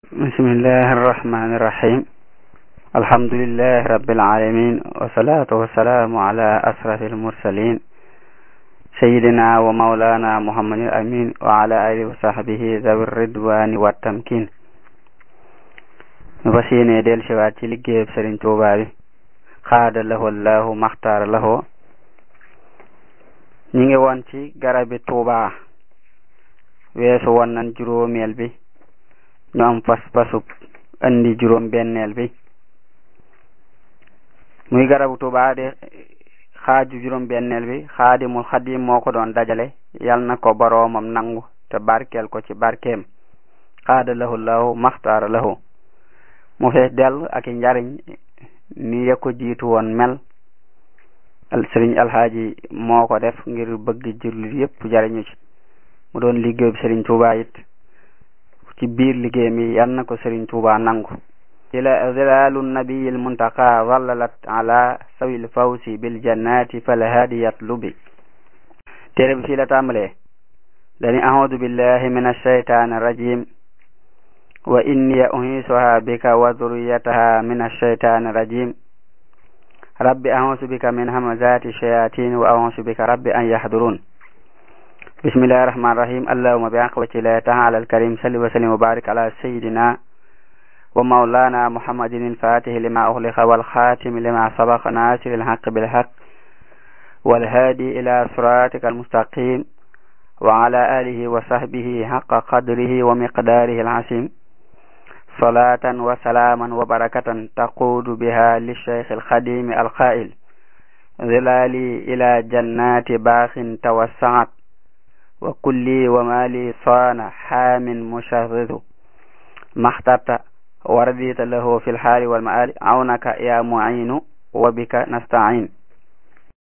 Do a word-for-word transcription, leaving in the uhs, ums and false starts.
bismillahi irrahmani irrahim alhamdulillahi rabbil alamin wassalatu wassalamu ala ashrafil mursalin sayyidina wa maulana muhammadin amin wa ala alihi wa sahbihi zawir ridwani wat tamkin ñu fas yéene del siwaat ci liggéeyub Sëriñ Tuubaa bi xaada lahu allahu maxtaara lahu ñi ngi woon ci garabi Tuubaa weesu woon nañ juróomeel bi ñu am fas pasub andi juróom benneel bi muy garabu Tuubaa de xaaju juróom benneel bi xaadimul xadim moo ko doon dajale yal na ko boroomam nangu te barkeel ko ci barkeem xaada lahu lahu maxtaara lahu mu fees dell ak i njariñ ni ya ko jiitu woon mel sëriñ alxaaji moo ko def ngir bëgg jullit yépp jariñu ci mu doon liggéey bi Sëriñ Tuubaa it ci biir liggéey mi yal na ko Sëriñ Tuubaa nangu ila zilalu nabiyil muntaqa wallalat ala sawil fawsi bil jannati fal hadiyat lubi téere bi fii la tàmbalee dani a'udhu billahi minash shaytanir rajim wa inni uhiisuha bika wa dhurriyyataha minash shaytanir rajim rabbi a'udhu bika min hamazati shayatin wa a'udhu bika rabbi an yahdurun bismillahir rahmanir rahim allahumma bi aqwati la ta'ala al-karim salli wa sallim wa barik ala sayyidina wa mawlana muhammadin al-fatih lima ughliqa wal khatim lima sabaqa nasiril haqqi bil haqq wal hadi ila siratikal mustaqim wa ala alihi wa sahbihi haqqa qadrihi wa miqdarihi al-azim salatan wa salaman wa barakatan taqudu biha lish-shaykh al-khadim al-qa'il zilali ila jannati bakhin tawassa'at wa kulli wa mali sana hamin musharridu maxtarta wa radita lahu fil hali wal maali awnaka ya mu'inu wa bika nasta'in